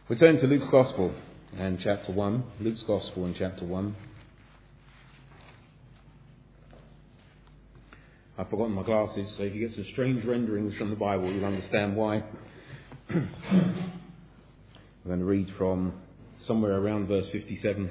We turn to Luke's Gospel and chapter 1. Luke's Gospel and chapter 1. I've forgotten my glasses, so if you get some strange renderings from the Bible, you'll understand why. I'm going to read from somewhere around verse 57.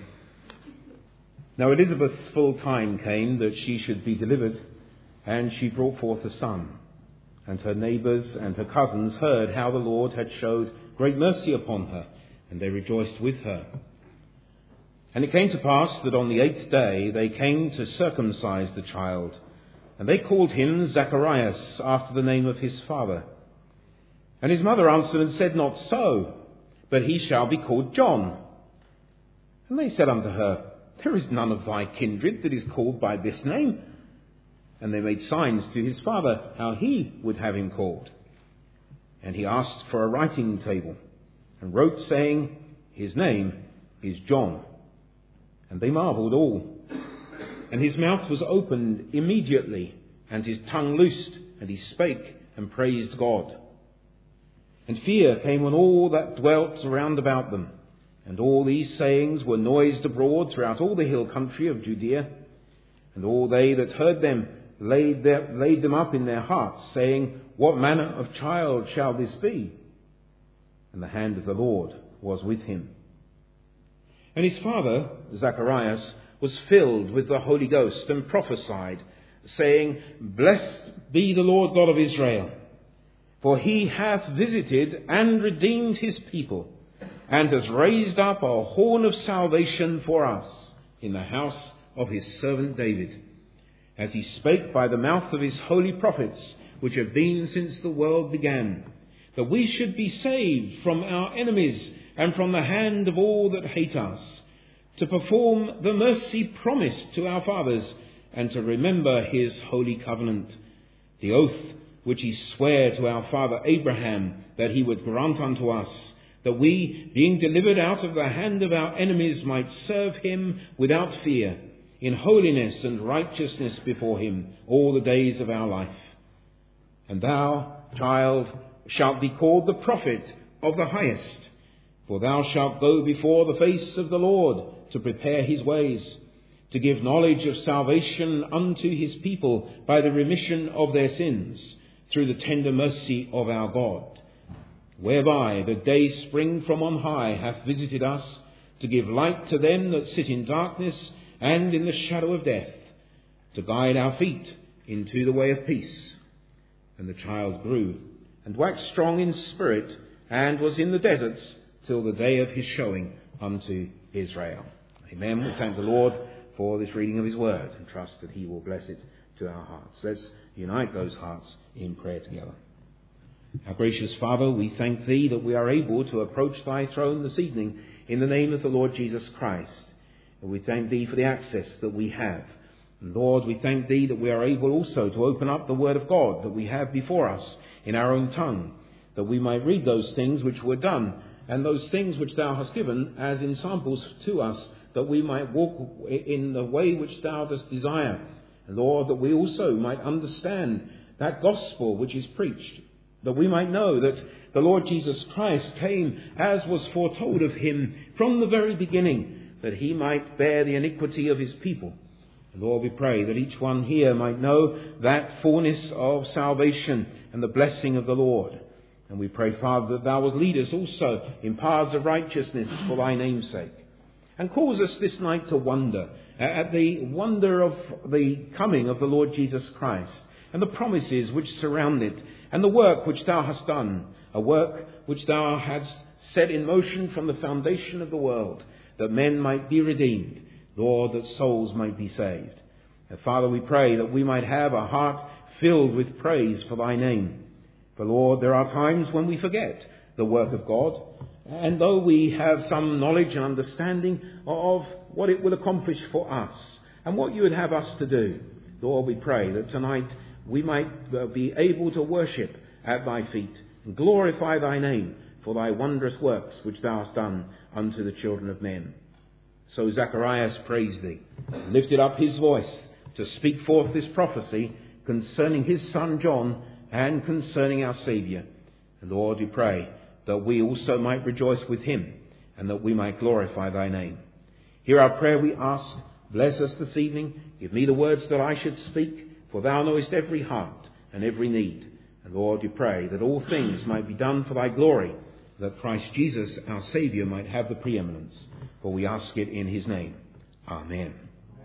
Now Elizabeth's full time came that she should be delivered, and she brought forth a son. And her neighbours and her cousins heard how the Lord had showed great mercy upon her, and they rejoiced with her. And it came to pass that on the 8th day they came to circumcise the child, and they called him Zacharias, after the name of his father. And his mother answered and said, Not so, but he shall be called John. And they said unto her, There is none of thy kindred that is called by this name. And they made signs to his father how he would have him called. And he asked for a writing table, and wrote, saying, His name is John. And they marvelled all. And his mouth was opened immediately, and his tongue loosed, and he spake and praised God. And fear came on all that dwelt round about them. And all these sayings were noised abroad throughout all the hill country of Judea. And all they that heard them laid them up in their hearts, saying, What manner of child shall this be? And the hand of the Lord was with him. And his father, Zacharias, was filled with the Holy Ghost, and prophesied, saying, Blessed be the Lord God of Israel, for he hath visited and redeemed his people, and has raised up a horn of salvation for us in the house of his servant David, as he spake by the mouth of his holy prophets, which have been since the world began, that we should be saved from our enemies and from the hand of all that hate us, to perform the mercy promised to our fathers, and to remember his holy covenant, the oath which he sware to our father Abraham, that he would grant unto us, that we, being delivered out of the hand of our enemies, might serve him without fear, in holiness and righteousness before him all the days of our life. And thou, child, shalt be called the prophet of the highest, for thou shalt go before the face of the Lord to prepare his ways, to give knowledge of salvation unto his people by the remission of their sins, through the tender mercy of our God, whereby the day spring from on high hath visited us, to give light to them that sit in darkness and in the shadow of death, to guide our feet into the way of peace. And the child grew, and waxed strong in spirit, and was in the deserts till the day of his showing unto Israel. Amen. We thank the Lord for this reading of his word, and trust that he will bless it to our hearts. Let's unite those hearts in prayer together. Our gracious Father, we thank thee that we are able to approach thy throne this evening in the name of the Lord Jesus Christ. And we thank thee for the access that we have. And Lord, we thank thee that we are able also to open up the word of God that we have before us in our own tongue, that we might read those things which were done, and those things which thou hast given as ensamples to us, that we might walk in the way which thou dost desire. And Lord, that we also might understand that gospel which is preached, that we might know that the Lord Jesus Christ came as was foretold of him from the very beginning, that he might bear the iniquity of his people. And Lord, we pray that each one here might know that fullness of salvation and the blessing of the Lord. And we pray, Father, that thou wilt lead us also in paths of righteousness for thy name's sake. And cause us this night to wonder at the wonder of the coming of the Lord Jesus Christ, and the promises which surround it, and the work which thou hast done, a work which thou hast set in motion from the foundation of the world, that men might be redeemed, Lord, that souls might be saved. And Father, we pray that we might have a heart filled with praise for thy name. For Lord, there are times when we forget the work of God, and though we have some knowledge and understanding of what it will accomplish for us and what you would have us to do, Lord, we pray that tonight we might be able to worship at thy feet and glorify thy name for thy wondrous works which thou hast done unto the children of men. So Zacharias praised thee, and lifted up his voice to speak forth this prophecy concerning his son John and concerning our Saviour. And Lord, we pray that we also might rejoice with him, and that we might glorify thy name. Hear our prayer, we ask. Bless us this evening. Give me the words that I should speak, for thou knowest every heart and every need. And Lord, you pray that all things might be done for thy glory, that Christ Jesus, our Saviour, might have the preeminence. For we ask it in his name. Amen.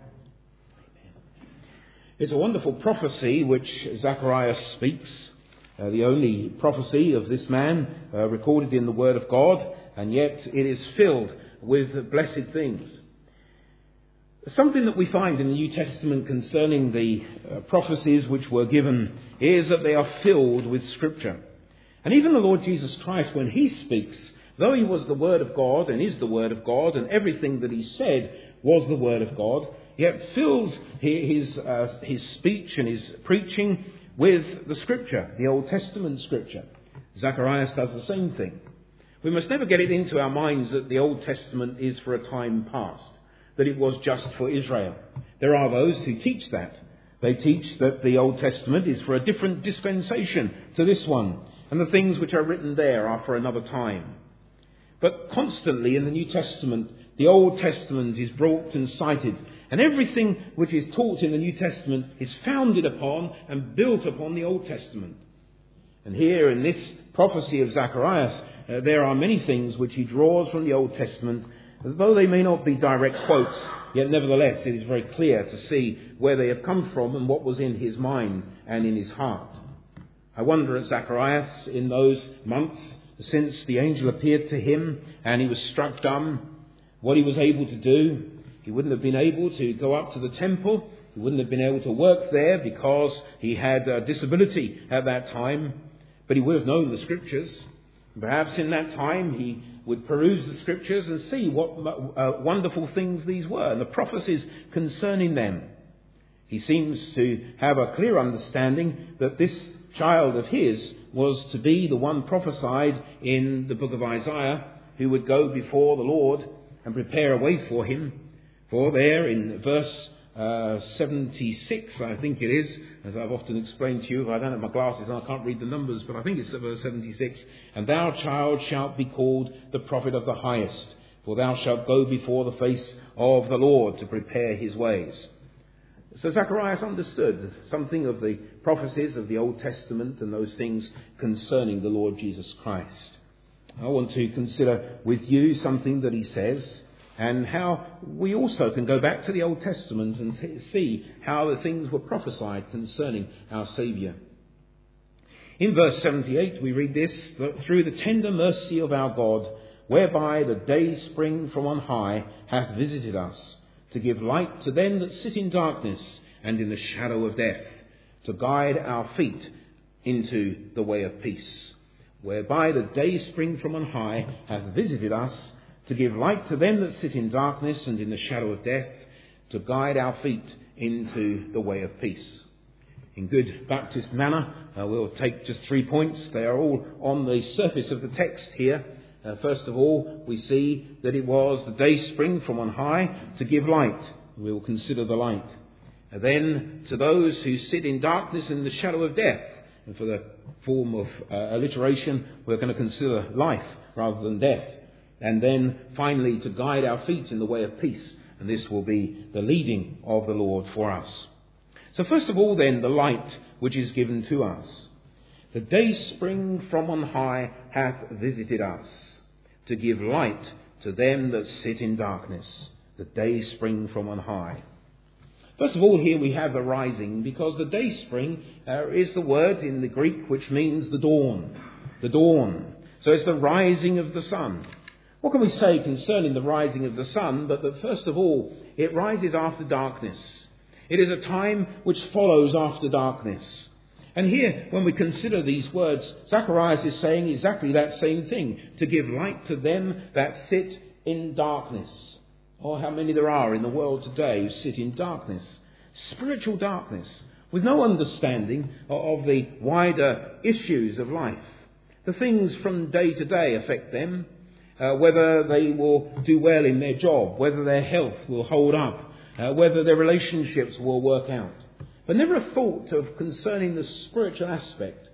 It's a wonderful prophecy which Zacharias speaks, the only prophecy of this man recorded in the Word of God, and yet it is filled with blessed things. Something that we find in the New Testament concerning the prophecies which were given is that they are filled with Scripture. And even the Lord Jesus Christ, when he speaks, though he was the Word of God and is the Word of God, and everything that he said was the Word of God, yet fills his speech and his preaching with the Scripture, the Old Testament Scripture. Zacharias does the same thing. We must never get it into our minds that the Old Testament is for a time past, that it was just for Israel. There are those who teach that. They teach that the Old Testament is for a different dispensation to this one, and the things which are written there are for another time. But constantly in the New Testament, the Old Testament is brought and cited, and everything which is taught in the New Testament is founded upon and built upon the Old Testament. And here in this prophecy of Zacharias, there are many things which he draws from the Old Testament. Though they may not be direct quotes, yet nevertheless it is very clear to see where they have come from and what was in his mind and in his heart. I wonder at Zacharias in those months since the angel appeared to him and he was struck dumb, what he was able to do. He wouldn't have been able to go up to the temple. He wouldn't have been able to work there because he had a disability at that time. But he would have known the Scriptures. Perhaps in that time he would peruse the Scriptures and see what wonderful things these were and the prophecies concerning them. He seems to have a clear understanding that this child of his was to be the one prophesied in the book of Isaiah, who would go before the Lord and prepare a way for him. For there in verse 76, I think it is, as I've often explained to you, I don't have my glasses and I can't read the numbers, but I think it's verse 76. And thou, child, shalt be called the prophet of the highest, for thou shalt go before the face of the Lord to prepare his ways. So Zacharias understood something of the prophecies of the Old Testament and those things concerning the Lord Jesus Christ. I want to consider with you something that he says, and how we also can go back to the Old Testament and see how the things were prophesied concerning our Saviour. In verse 78 we read this, that through the tender mercy of our God, whereby the day spring from on high hath visited us, to give light to them that sit in darkness and in the shadow of death, to guide our feet into the way of peace. Whereby the day spring from on high hath visited us, to give light to them that sit in darkness and in the shadow of death, to guide our feet into the way of peace. In good Baptist manner, we'll take just 3 points. They are all on the surface of the text here. First of all, we see that it was the day spring from on high to give light. We will consider the light. And then to those who sit in darkness and the shadow of death. And for the form of alliteration, we're going to consider life rather than death. And then finally to guide our feet in the way of peace. And this will be the leading of the Lord for us. So first of all then, the light which is given to us. The day spring from on high hath visited us, to give light to them that sit in darkness. The day spring from on high. First of all, here we have the rising, because the day spring is the word in the Greek which means the dawn. The dawn. So it's the rising of the sun. What can we say concerning the rising of the sun, but that first of all, it rises after darkness. It is a time which follows after darkness. And here, when we consider these words, Zacharias is saying exactly that same thing, to give light to them that sit in darkness. Oh, how many there are in the world today who sit in darkness, spiritual darkness, with no understanding of the wider issues of life. The things from day to day affect them, whether they will do well in their job, whether their health will hold up, whether their relationships will work out. But never a thought of concerning the spiritual aspect.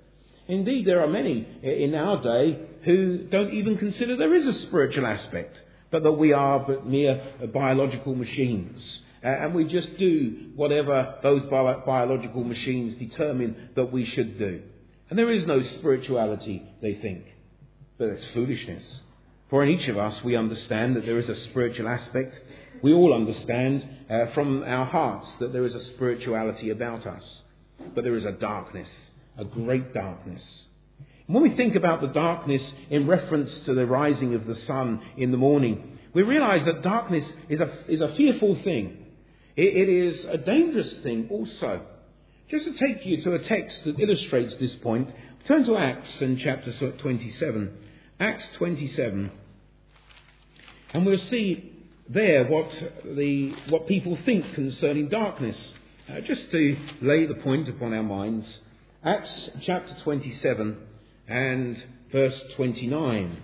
Indeed, there are many in our day who don't even consider there is a spiritual aspect, but that we are but mere biological machines. And we just do whatever those biological machines determine that we should do. And there is no spirituality, they think. But it's foolishness. For in each of us we understand that there is a spiritual aspect. We all understand from our hearts that there is a spirituality about us. But there is a darkness, a great darkness. And when we think about the darkness in reference to the rising of the sun in the morning, we realize that darkness is a fearful thing. It is a dangerous thing also. Just to take you to a text that illustrates this point, turn to Acts in chapter 27. Acts 27. And we'll see there what people think concerning darkness. Just to lay the point upon our minds. Acts chapter 27 and verse 29.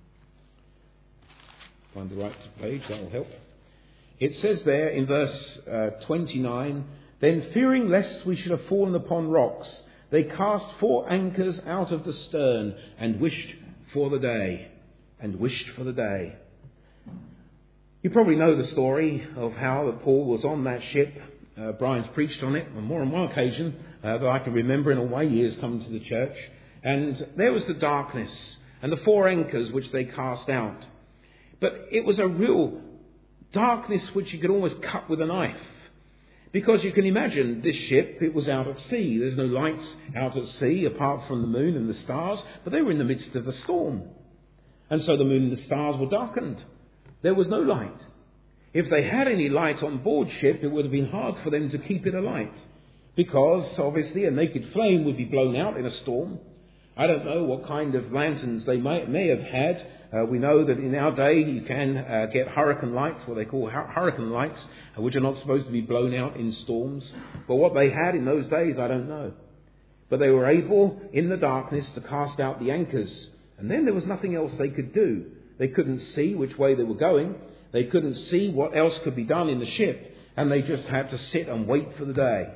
Find the right page, that will help. It says there in verse 29, "Then fearing lest we should have fallen upon rocks, they cast 4 anchors out of the stern and wished for the day." And wished for the day. You probably know the story of how that Paul was on that ship. Brian's preached on it on more than one occasion that I can remember in all my years coming to the church. And there was the darkness and the 4 anchors which they cast out. But it was a real darkness which you could almost cut with a knife. Because you can imagine this ship, it was out at sea. There's no lights out at sea apart from the moon and the stars. But they were in the midst of a storm. And so the moon and the stars were darkened. There was no light. If they had any light on board ship, it would have been hard for them to keep it alight. Because, obviously, a naked flame would be blown out in a storm. I don't know what kind of lanterns they may have had. We know that in our day you can get hurricane lights, what they call hurricane lights, which are not supposed to be blown out in storms. But what they had in those days, I don't know. But they were able, in the darkness, to cast out the anchors. And then there was nothing else they could do. They couldn't see which way they were going. They couldn't see what else could be done in the ship. And they just had to sit and wait for the day.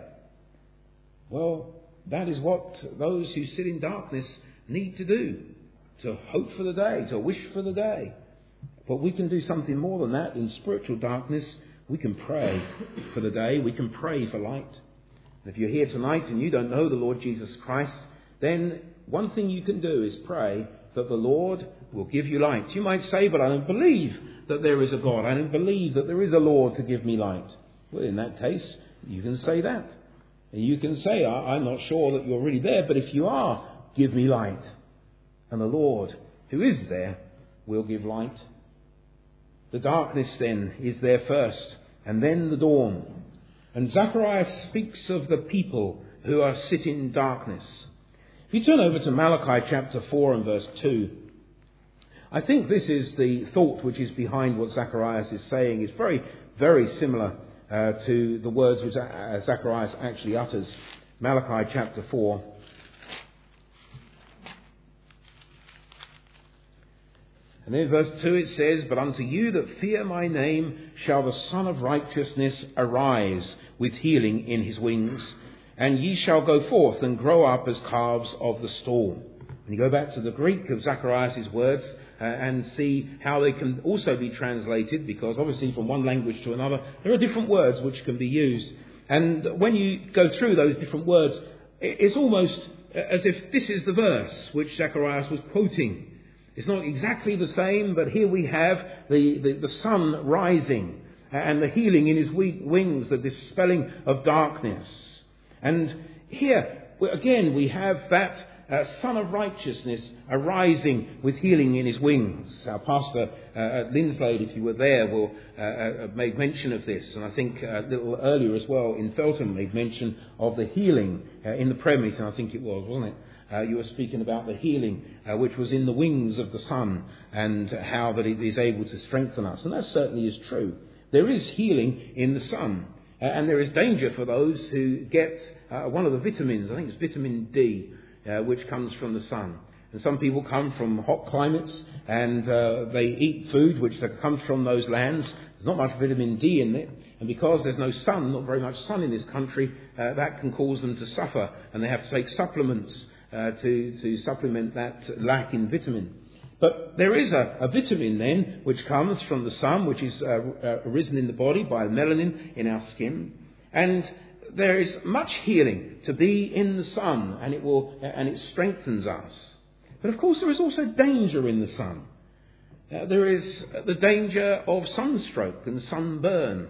Well, that is what those who sit in darkness need to do. To hope for the day, to wish for the day. But we can do something more than that. In spiritual darkness, we can pray for the day. We can pray for light. And if you're here tonight and you don't know the Lord Jesus Christ, then one thing you can do is pray that the Lord will give you light. You might say, but I don't believe that there is a God. I don't believe that there is a Lord to give me light. Well, in that case, you can say that. And you can say, I'm not sure that you're really there, but if you are, give me light. And the Lord, who is there, will give light. The darkness then is there first, and then the dawn. And Zacharias speaks of the people who are sitting in darkness. If you turn over to Malachi chapter 4 and verse 2, I think this is the thought which is behind what Zacharias is saying. It's very, very similar to the words which Zacharias actually utters. Malachi chapter 4. And then in verse 2 it says, "But unto you that fear my name shall the Son of Righteousness arise with healing in his wings, and ye shall go forth and grow up as calves of the storm." And you go back to the Greek of Zacharias' words and see how they can also be translated, because obviously from one language to another there are different words which can be used. And when you go through those different words, it's almost as if this is the verse which Zacharias was quoting. It's not exactly the same, but here we have the sun rising and the healing in his wings, the dispelling of darkness. And here, again, we have that Son of Righteousness arising with healing in his wings. Our pastor at Linslade, if you were there, will made mention of this. And I think a little earlier as well in Felton made mention of the healing in the prayer meeting, I think it was, wasn't it? You were speaking about the healing which was in the wings of the sun and how that it is able to strengthen us. And that certainly is true. There is healing in the sun. And there is danger for those who get one of the vitamins, I think it's vitamin D, which comes from the sun. And some people come from hot climates and they eat food which comes from those lands. There's not much vitamin D in it. And because there's no sun, not very much sun in this country, that can cause them to suffer. And they have to take supplements. to supplement that lack in vitamin. But there is a vitamin then which comes from the sun, which is arisen in the body by melanin in our skin. And there is much healing to be in the sun, and it strengthens us. But of course there is also danger in the sun. There is the danger of sunstroke and sunburn.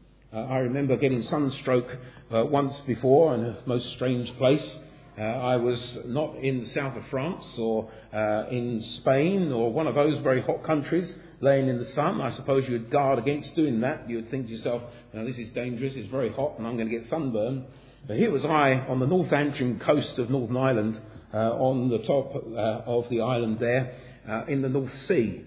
I remember getting sunstroke once before in a most strange place. I was not in the south of France or in Spain or one of those very hot countries laying in the sun. I suppose you would guard against doing that. You would think to yourself, this is dangerous, it's very hot and I'm going to get sunburned. But here was I on the North Antrim coast of Northern Ireland, on the top of the island there in the North Sea.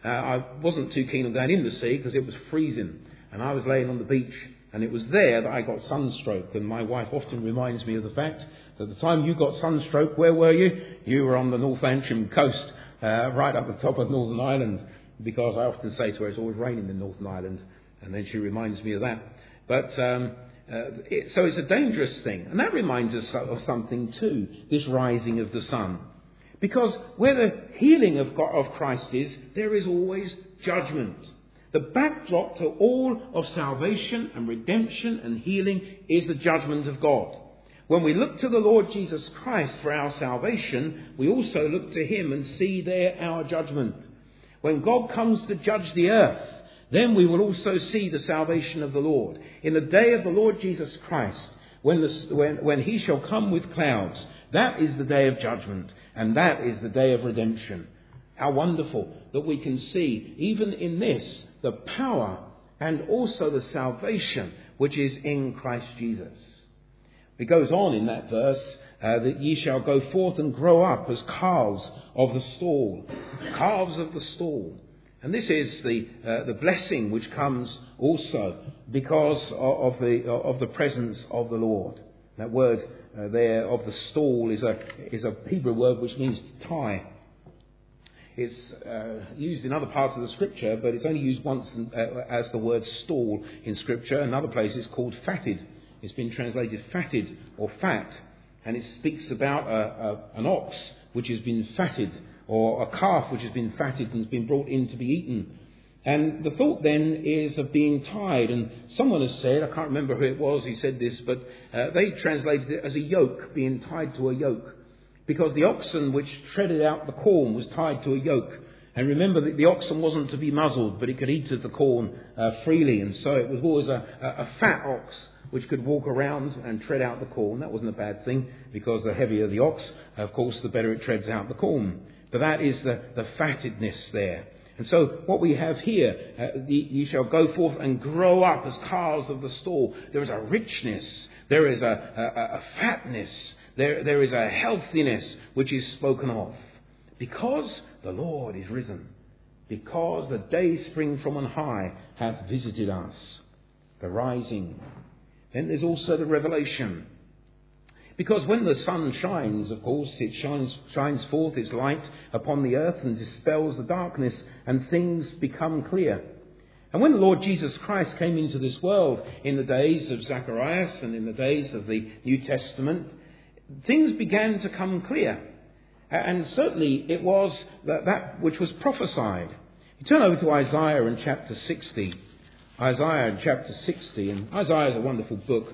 I wasn't too keen on going in the sea because it was freezing, and I was laying on the beach, and it was there that I got sunstroke. And my wife often reminds me of the fact that at the time you got sunstroke, where were you? You were on the North Antrim coast, right up the top of Northern Ireland, because I often say to her it's always raining in Northern Ireland, and then she reminds me of that. But so it's a dangerous thing, and that reminds us of something too, this rising of the sun. Because where the healing of Christ is, there is always judgment. The backdrop to all of salvation and redemption and healing is the judgment of God. When we look to the Lord Jesus Christ for our salvation, we also look to him and see there our judgment. When God comes to judge the earth, then we will also see the salvation of the Lord. In the day of the Lord Jesus Christ, when he shall come with clouds, that is the day of judgment, and that is the day of redemption. How wonderful that we can see, even in this, the power and also the salvation which is in Christ Jesus. It goes on in that verse that ye shall go forth and grow up as calves of the stall. Calves of the stall. And this is the blessing which comes also because of the presence of the Lord. That word there of the stall is a Hebrew word which means to tie. It's used in other parts of the Scripture, but it's only used once as the word stall in Scripture. In other places it's called fatted. It's been translated fatted or fat, and it speaks about an ox which has been fatted, or a calf which has been fatted and has been brought in to be eaten. And the thought then is of being tied. And someone has said, I can't remember who it was who said this, but they translated it as a yoke, being tied to a yoke. Because the oxen which treaded out the corn was tied to a yoke. And remember that the oxen wasn't to be muzzled, but it could eat of the corn freely. And so it was always a fat ox which could walk around and tread out the corn. That wasn't a bad thing, because the heavier the ox, of course, the better it treads out the corn. But that is the fattedness there. And so what we have here, ye shall go forth and grow up as calves of the stall. There is a richness, there is a fatness, there is a healthiness which is spoken of. Because the Lord is risen, because the day spring from on high hath visited us. The rising. Then there's also the revelation. Because when the sun shines, of course, it shines forth its light upon the earth and dispels the darkness, and things become clear. And when the Lord Jesus Christ came into this world in the days of Zacharias and in the days of the New Testament, things began to come clear. And certainly it was that which was prophesied. You turn over to Isaiah in chapter 60. Isaiah in chapter 60. And Isaiah is a wonderful book.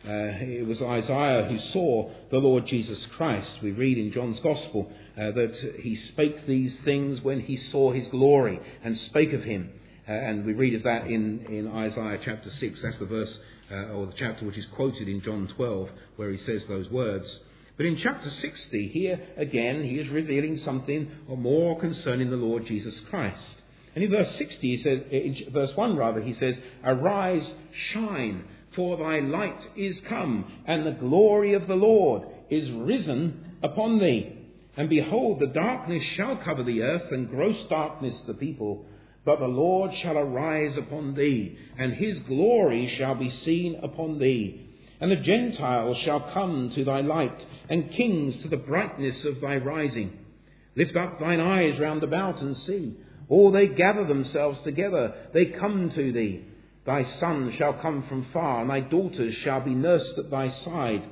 It was Isaiah who saw the Lord Jesus Christ. We read in John's Gospel that he spake these things when he saw his glory and spake of him. And we read of that in Isaiah chapter 6. That's the verse or the chapter which is quoted in John 12, where he says those words. But in chapter 60, here again, he is revealing something more concerning the Lord Jesus Christ. And in verse 60, he says, in verse 1 rather, he says, "Arise, shine, for thy light is come, and the glory of the Lord is risen upon thee. And behold, the darkness shall cover the earth, and gross darkness the people. But the Lord shall arise upon thee, and his glory shall be seen upon thee. And the Gentiles shall come to thy light, and kings to the brightness of thy rising. Lift up thine eyes round about and see. All they gather themselves together, they come to thee. Thy son shall come from far, and thy daughters shall be nursed at thy side.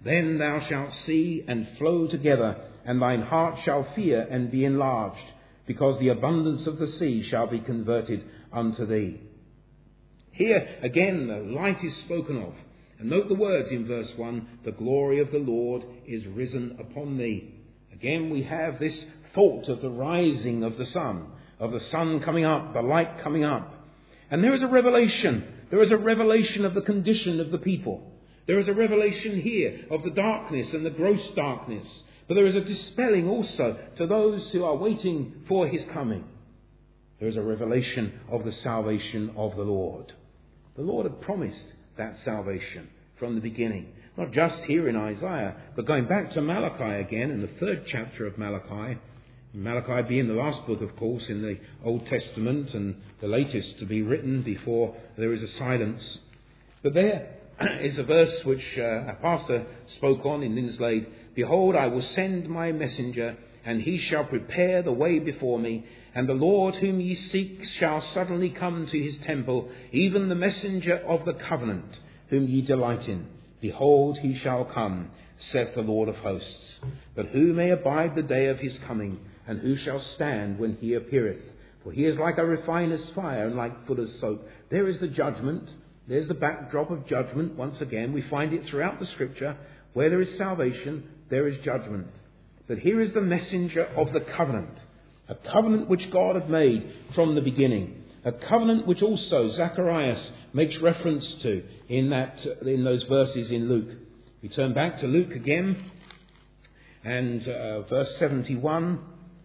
Then thou shalt see and flow together, and thine heart shall fear and be enlarged, because the abundance of the sea shall be converted unto thee. Here again the light is spoken of. And note the words in verse 1, the glory of the Lord is risen upon thee. Again we have this thought of the rising of the sun coming up, the light coming up. And there is a revelation. There is a revelation of the condition of the people. There is a revelation here of the darkness and the gross darkness. But there is a dispelling also to those who are waiting for his coming. There is a revelation of the salvation of the Lord. The Lord had promised that salvation from the beginning. Not just here in Isaiah, but going back to Malachi again, in the 3rd chapter of Malachi. Malachi being the last book, of course, in the Old Testament, and the latest to be written before there is a silence. But there is a verse which a pastor spoke on in Linslade. Behold, I will send my messenger, and he shall prepare the way before me. And the Lord whom ye seek shall suddenly come to his temple, even the messenger of the covenant, whom ye delight in. Behold, he shall come, saith the Lord of hosts. But who may abide the day of his coming, and who shall stand when he appeareth? For he is like a refiner's fire, and like fuller's soap. There is the judgment. There's the backdrop of judgment. Once again, we find it throughout the Scripture. Where there is salvation, there is judgment. But here is the messenger of the covenant. A covenant which God had made from the beginning. A covenant which also Zacharias makes reference to in those verses in Luke. We turn back to Luke again, and verse 71,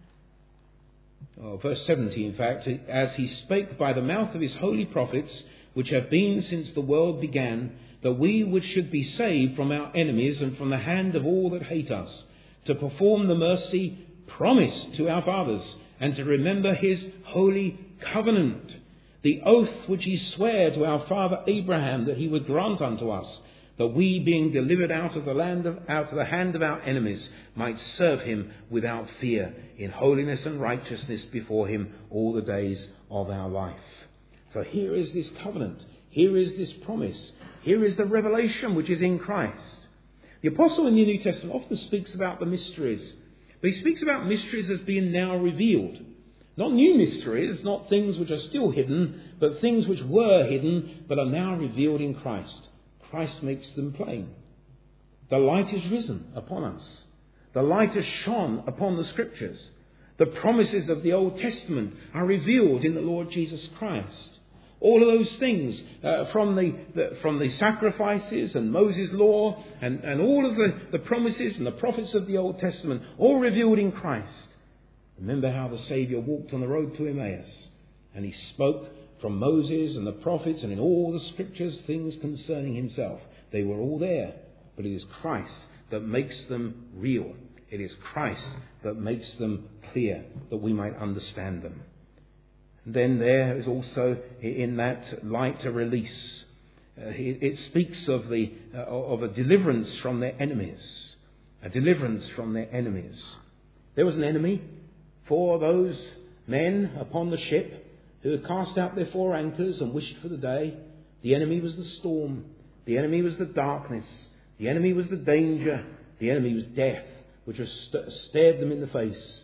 verse 70 in fact, as he spake by the mouth of his holy prophets, which have been since the world began, that we which should be saved from our enemies and from the hand of all that hate us, to perform the mercy promised to our fathers, and to remember his holy covenant, the oath which he sware to our father Abraham that he would grant unto us, that we, being delivered out of the hand of our enemies, might serve him without fear, in holiness and righteousness before him all the days of our life. So here is this covenant. Here is this promise. Here is the revelation which is in Christ. The apostle in the New Testament often speaks about the mysteries. But he speaks about mysteries as being now revealed. Not new mysteries, not things which are still hidden, but things which were hidden but are now revealed in Christ. Christ makes them plain. The light is risen upon us. The light has shone upon the Scriptures. The promises of the Old Testament are revealed in the Lord Jesus Christ. All of those things from the sacrifices and Moses' law and all of the promises and the prophets of the Old Testament, all revealed in Christ. Remember how the Saviour walked on the road to Emmaus, and he spoke from Moses and the prophets and in all the Scriptures things concerning himself. They were all there, but it is Christ that makes them real. It is Christ that makes them clear, that we might understand them. And then there is also in that light a release. It speaks of a deliverance from their enemies. A deliverance from their enemies. There was an enemy for those men upon the ship who had cast out their 4 anchors and wished for the day. The enemy was the storm. The enemy was the darkness. The enemy was the danger. The enemy was death, which has stared them in the face.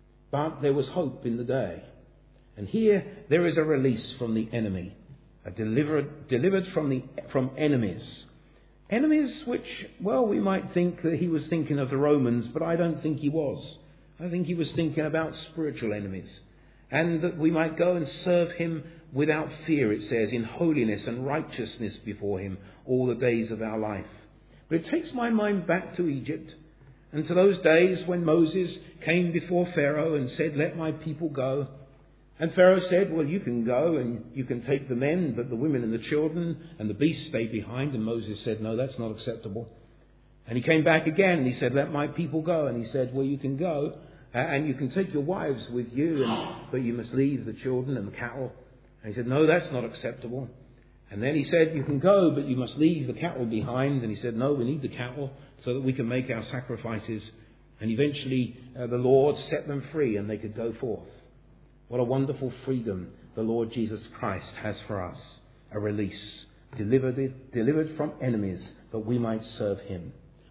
But there was hope in the day. And here there is a release from the enemy, a delivered from enemies. Enemies which, well, we might think that he was thinking of the Romans, but I don't think he was. I think he was thinking about spiritual enemies. And that we might go and serve him without fear, it says, in holiness and righteousness before him all the days of our life. But it takes my mind back to Egypt and to those days when Moses came before Pharaoh and said, "Let my people go." And Pharaoh said, "Well, you can go and you can take the men, but the women and the children and the beasts stay behind." And Moses said, "No, that's not acceptable." And he came back again and he said, "Let my people go." And he said, "Well, you can go and you can take your wives with you, but you must leave the children and the cattle." And he said, "No, that's not acceptable." And then he said, "You can go, but you must leave the cattle behind." And he said, "No, we need the cattle so that we can make our sacrifices." And eventually the Lord set them free and they could go forth. What a wonderful freedom the Lord Jesus Christ has for us. A release. Delivered from enemies that we might serve him.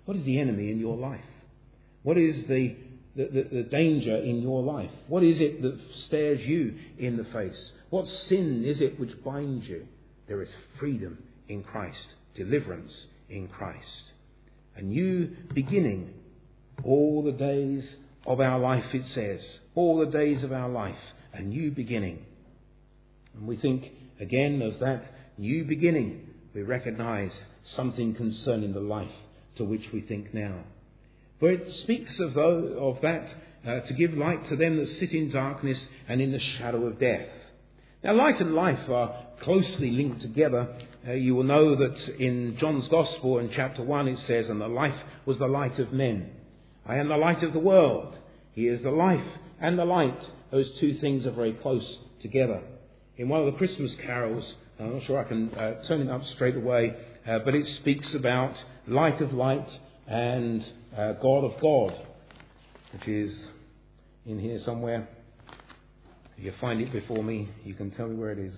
What is the enemy in your life? What is the danger in your life? What is it that stares you in the face? What sin is it which binds you? There is freedom in Christ, deliverance in Christ. A new beginning. All the days of our life, it says. All the days of our life. A new beginning. And we think again of that new beginning. We recognise something concerning the life to which we think now. For it speaks of that to give light to them that sit in darkness and in the shadow of death. Now, light and life are closely linked together. You will know that in John's Gospel in chapter 1 it says, "And the life was the light of men. I am the light of the world." He is the life and the light. Those two things are very close together. In one of the Christmas carols, I'm not sure I can turn it up straight away, but it speaks about light of light and God of God, which is in here somewhere. If you find it before me, you can tell me where it is.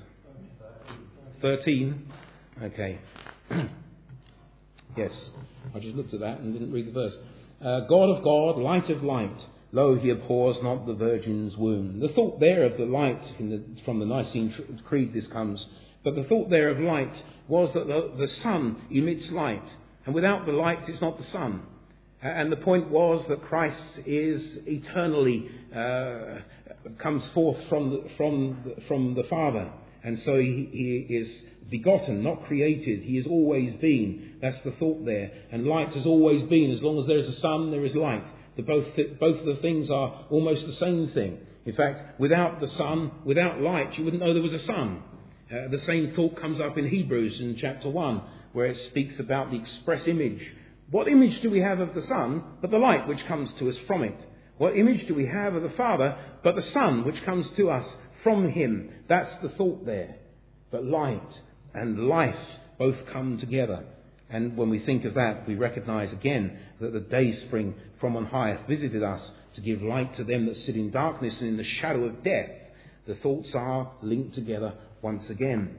13. Okay. Yes, I just looked at that and didn't read the verse. God of God, light of light, lo, he abhors not the virgin's womb. The thought there of the light, from the Nicene Creed this comes, but the thought there of light was that the sun emits light, and without the light it's not the sun. And the point was that Christ is eternally comes forth from the Father, and so he is begotten, not created. He has always been. That's the thought there. And light has always been. As long as there is a sun, there is light. Both of the things are almost the same thing. In fact, without the sun, without light, you wouldn't know there was a sun. The same thought comes up in Hebrews in chapter 1, where it speaks about the express image. What image do we have of the sun but the light which comes to us from it? What image do we have of the Father but the Son which comes to us from him? That's the thought there. But light and life both come together. And when we think of that, we recognise again that the day spring from on high hath visited us to give light to them that sit in darkness and in the shadow of death. The thoughts are linked together once again.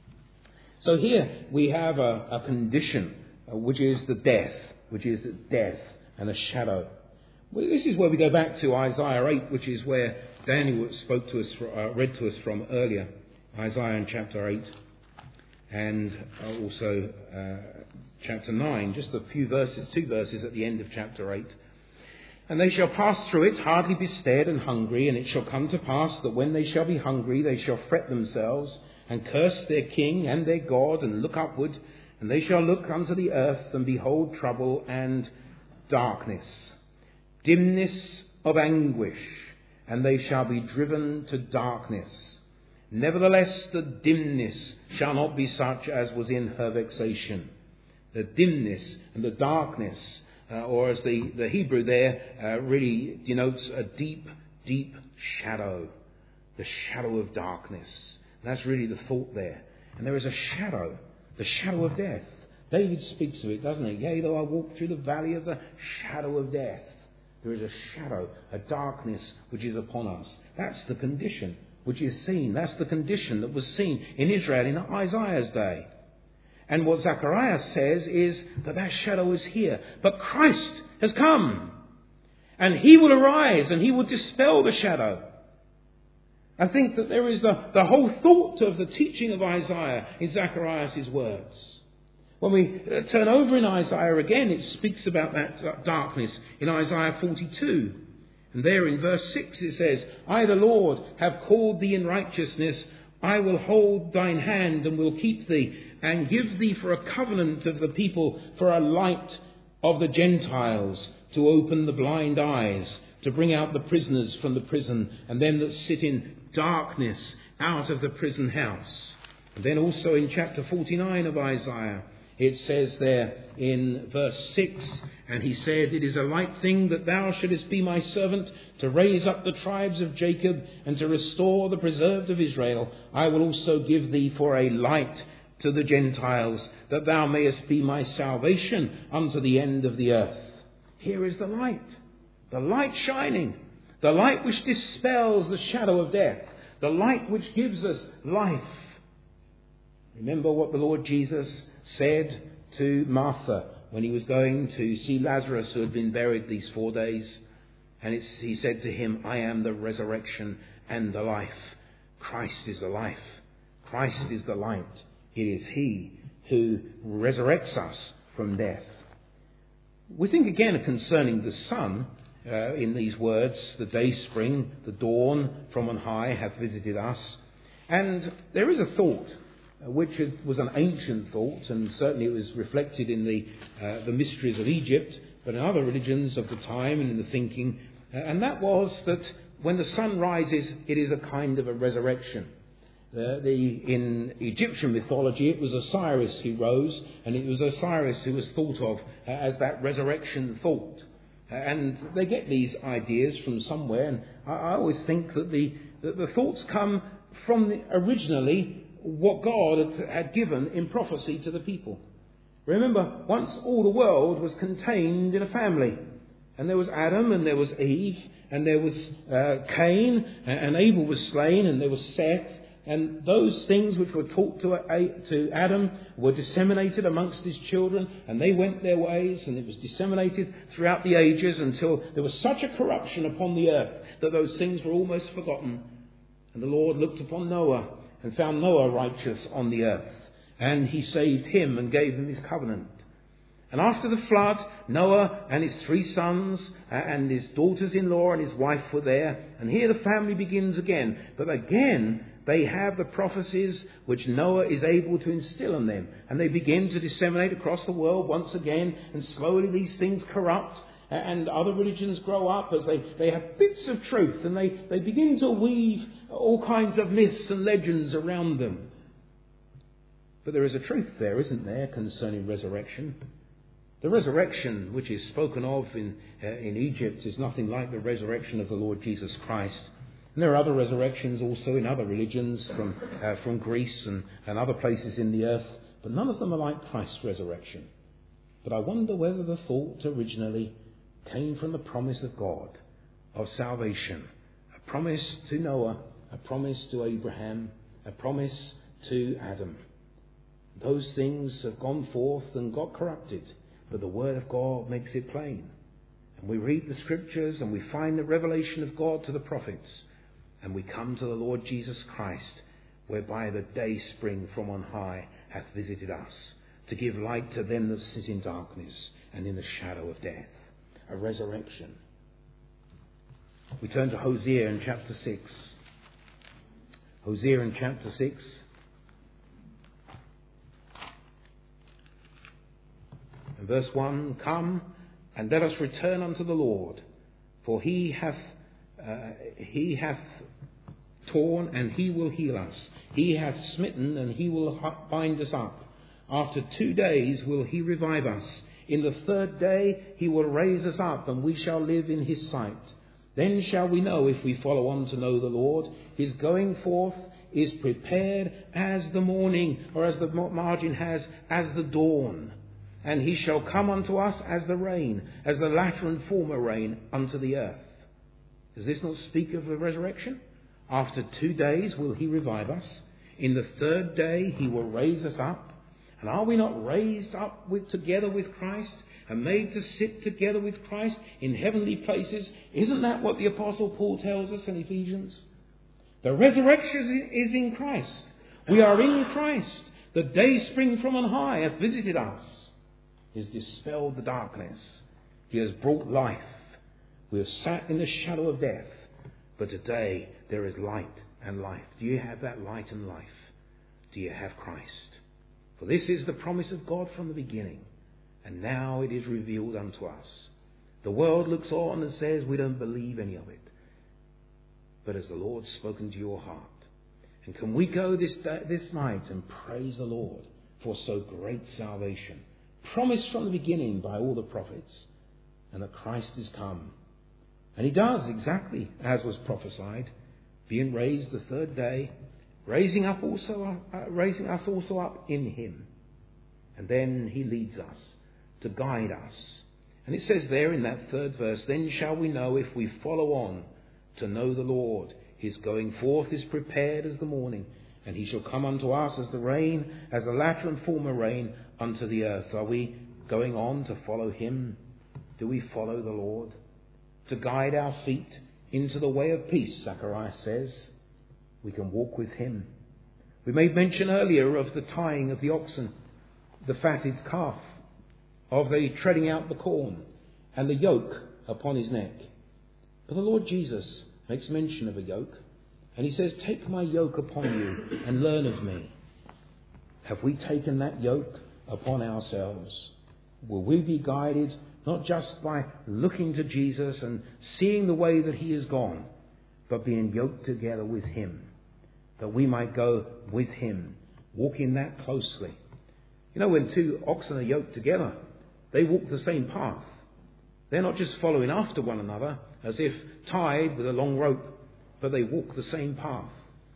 So here we have a condition, which is the death and a shadow. Well, this is where we go back to Isaiah 8, which is where Daniel read to us from earlier. Isaiah in chapter 8 and also chapter 9, just a few verses, 2 verses at the end of chapter 8. "And they shall pass through it, hardly be stead and hungry, and it shall come to pass that when they shall be hungry, they shall fret themselves, and curse their king and their God, and look upward, and they shall look unto the earth, and behold trouble and darkness, dimness of anguish, and they shall be driven to darkness. Nevertheless, the dimness shall not be such as was in her vexation." The dimness and the darkness, or as the Hebrew there really denotes a deep, deep shadow. The shadow of darkness. And that's really the thought there. And there is a shadow, the shadow of death. David speaks of it, doesn't he? "Yea, though I walk through the valley of the shadow of death." There is a shadow, a darkness which is upon us. That's the condition which is seen. That's the condition that was seen in Israel in Isaiah's day. And what Zechariah says is that shadow is here. But Christ has come. And he will arise and he will dispel the shadow. I think that there is the whole thought of the teaching of Isaiah in Zechariah's words. When we turn over in Isaiah again, it speaks about that darkness in Isaiah 42. And there in verse 6 it says, "I, the Lord, have called thee in righteousness. I will hold thine hand and will keep thee, and give thee for a covenant of the people, for a light of the Gentiles, to open the blind eyes, to bring out the prisoners from the prison, and them that sit in darkness out of the prison house." And then also in chapter 49 of Isaiah, it says there in verse 6, "And he said, It is a light thing that thou shouldest be my servant, to raise up the tribes of Jacob, and to restore the preserved of Israel. I will also give thee for a light to the Gentiles, that thou mayest be my salvation unto the end of the earth." Here is the light shining, the light which dispels the shadow of death, the light which gives us life. Remember what the Lord Jesus said to Martha when he was going to see Lazarus, who had been buried these 4 days. And he said to him, I am the resurrection and the life. Christ is the life. Christ is the light. It is he who resurrects us from death. We think again concerning the sun in these words, the day spring, the dawn from on high hath visited us. And there is a thought, which was an ancient thought, and certainly it was reflected in the mysteries of Egypt, but in other religions of the time and in the thinking, and that was that when the sun rises, it is a kind of a resurrection. In Egyptian mythology, it was Osiris who rose, and it was Osiris who was thought of as that resurrection thought. And they get these ideas from somewhere, and I always think that the thoughts come from originally what God had given in prophecy to the people. Remember, once all the world was contained in a family, and there was Adam, and there was Eve, and there was Cain, and Abel was slain, and there was Seth. And those things which were taught to Adam were disseminated amongst his children, and they went their ways, and it was disseminated throughout the ages until there was such a corruption upon the earth that those things were almost forgotten. And the Lord looked upon Noah and found Noah righteous on the earth, and he saved him and gave him his covenant. And after the flood, Noah and his 3 sons and his daughters-in-law and his wife were there, and here the family begins again. But again, they have the prophecies which Noah is able to instill in them. And they begin to disseminate across the world once again. And slowly these things corrupt. And other religions grow up as they have bits of truth. And they begin to weave all kinds of myths and legends around them. But there is a truth there, isn't there, concerning resurrection? The resurrection which is spoken of in Egypt is nothing like the resurrection of the Lord Jesus Christ. And there are other resurrections also in other religions from Greece and other places in the earth, but none of them are like Christ's resurrection. But I wonder whether the thought originally came from the promise of God of salvation, a promise to Noah, a promise to Abraham, a promise to Adam. Those things have gone forth and got corrupted, but the Word of God makes it plain. And we read the Scriptures and we find the revelation of God to the prophets. And we come to the Lord Jesus Christ, whereby the day spring from on high hath visited us, to give light to them that sit in darkness and in the shadow of death. A resurrection. We turn to Hosea in chapter 6. Hosea in chapter 6. And verse 1, Come, and let us return unto the Lord, for he hath torn, and he will heal us. He hath smitten, and he will bind us up. After 2 days will he revive us. In the 3rd day he will raise us up, and we shall live in his sight. Then shall we know, if we follow on to know the Lord. His going forth is prepared as the morning, or as the margin has, as the dawn. And he shall come unto us as the rain, as the latter and former rain unto the earth. Does this not speak of the resurrection? After 2 days will he revive us. In the 3rd day he will raise us up. And are we not raised up together with Christ and made to sit together with Christ in heavenly places? Isn't that what the Apostle Paul tells us in Ephesians? The resurrection is in Christ. We are in Christ. The day spring from on high hath visited us. He has dispelled the darkness. He has brought life. We have sat in the shadow of death. But today there is light and life. Do you have that light and life? Do you have Christ? For this is the promise of God from the beginning. And now it is revealed unto us. The world looks on and says, we don't believe any of it. But has the Lord spoken to your heart? And can we go this night and praise the Lord for so great salvation? Promised from the beginning by all the prophets. And that Christ is come. And he does exactly as was prophesied, being raised the 3rd day, raising us also up in him. And then he leads us to guide us. And it says there in that 3rd verse, Then shall we know, if we follow on to know the Lord. His going forth is prepared as the morning, and he shall come unto us as the rain, as the latter and former rain unto the earth. Are we going on to follow him? Do we follow the Lord? To guide our feet into the way of peace, Zacharias says. We can walk with him. We made mention earlier of the tying of the oxen, the fatted calf, of the treading out the corn, and the yoke upon his neck. But the Lord Jesus makes mention of a yoke, and he says, "Take my yoke upon you and learn of me." Have we taken that yoke upon ourselves? Will we be guided not just by looking to Jesus and seeing the way that he has gone, but being yoked together with him, that we might go with him, walking that closely? You know, when two oxen are yoked together, they walk the same path. They're not just following after one another as if tied with a long rope, but they walk the same path.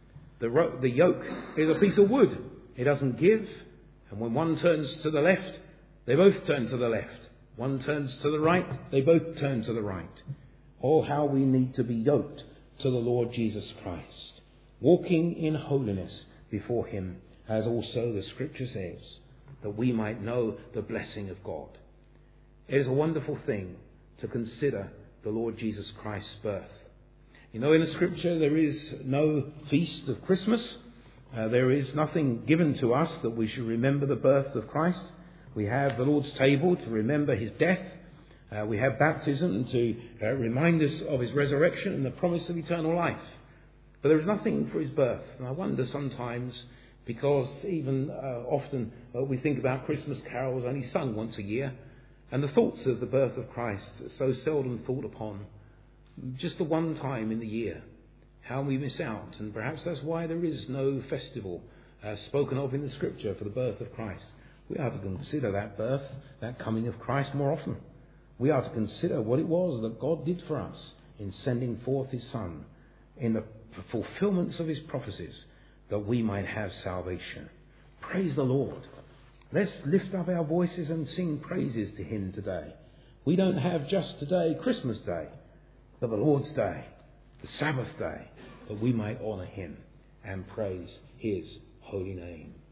The yoke is a piece of wood. It doesn't give, and when one turns to the left, they both turn to the left. One turns to the right, they both turn to the right. Oh, how we need to be yoked to the Lord Jesus Christ, walking in holiness before him, as also the Scripture says, that we might know the blessing of God. It is a wonderful thing to consider the Lord Jesus Christ's birth. You know, in the Scripture there is no feast of Christmas. There is nothing given to us that we should remember the birth of Christ. We have the Lord's table to remember his death. We have baptism to remind us of his resurrection and the promise of eternal life. But there is nothing for his birth. And I wonder sometimes, because even often we think about Christmas carols only sung once a year, and the thoughts of the birth of Christ are so seldom thought upon, just the one time in the year, how we miss out. And perhaps that's why there is no festival spoken of in the Scripture for the birth of Christ. We are to consider that birth, that coming of Christ more often. We are to consider what it was that God did for us in sending forth his Son in the fulfillments of his prophecies, that we might have salvation. Praise the Lord. Let's lift up our voices and sing praises to him today. We don't have just today Christmas Day, but the Lord's Day, the Sabbath day, that we might honour him and praise his holy name.